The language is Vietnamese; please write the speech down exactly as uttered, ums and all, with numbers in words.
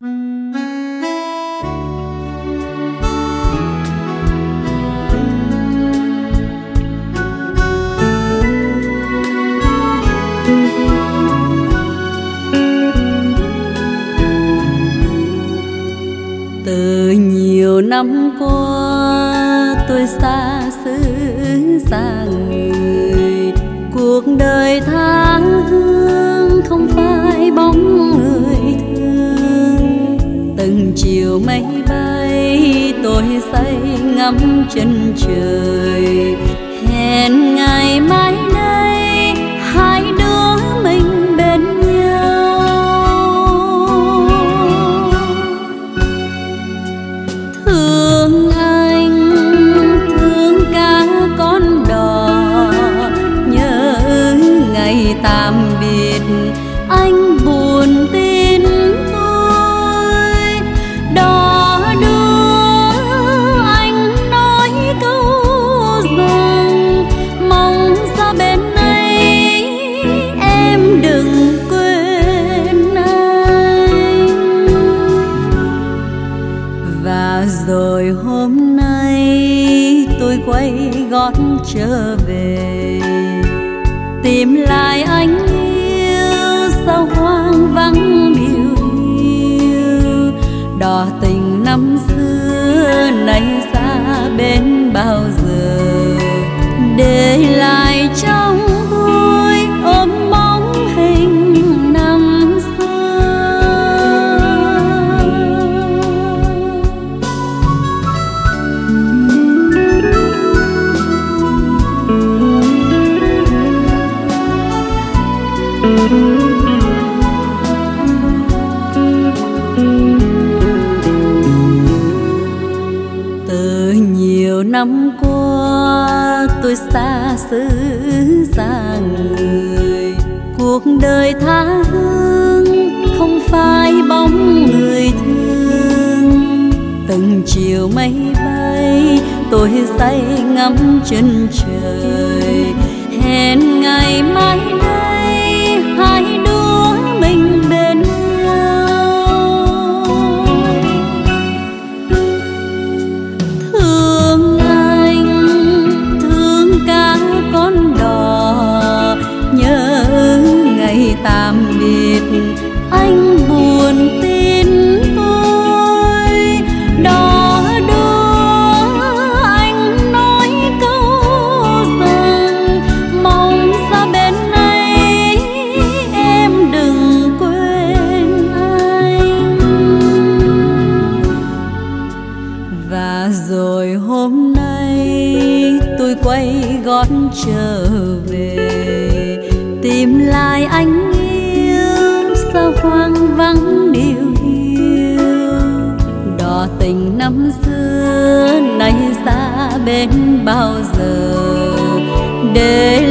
Từ nhiều năm qua tôi xa xứ xa người, cuộc đời tha hương không phải bóng người thương. Từng chiều mây bay tôi say ngắm chân trời, hẹn ngày mai đây hai đứa mình bên nhau. Thương anh, thương cả con đò, nhớ ngày tạm biệt anh buồn tin tôi. Đò đưa anh nói câu rằng mong xa bên ấy em đừng quên anh. Và rồi hôm nay tôi quay gót trở về, tìm lại anh yêu sao hoang vắng điều hiu. Đò tình năm xưa nay xa bên bao giờ, để lại trong tôi ôm bóng hình năm xưa. Từ nhiều năm qua tôi xa xứ xa người, cuộc đời tha hương không phải bóng người thương. Từng chiều mây bay tôi say ngắm chân trời, hẹn ngày mai đây hai đứa mình bên nhau. Thương anh, thương cả con đò, nhớ ngày tạm biệt anh buồn tin tôi. Đò đưa anh nói câu rằng mong xa bên ấy em đừng quên anh. Và rồi hôm nay tôi quay gót trở về, tìm lại anh yêu sao hoang vắng điều hiu. Đò tình năm xưa nay xa bên bao giờ, để